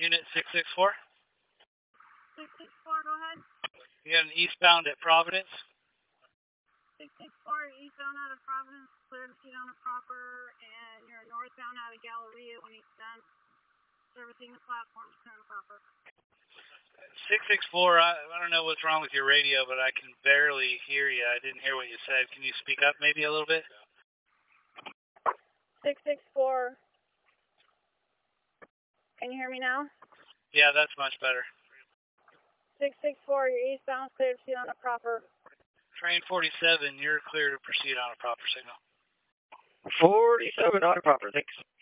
Unit 664. 664, go ahead. You got an eastbound at Providence. 664, eastbound out of Providence, clear to proceed on a proper, and you're northbound out of Galleria when he's done servicing the platforms, turn proper. 664, I don't know what's wrong with your radio, but I can barely hear you. I didn't hear what you said. Can you speak up maybe a little bit? 664. Can you hear me now? Yeah, that's much better. 664, you're eastbound, clear to proceed on a proper. Train 47, you're clear to proceed on a proper signal. 47 on a proper, thanks.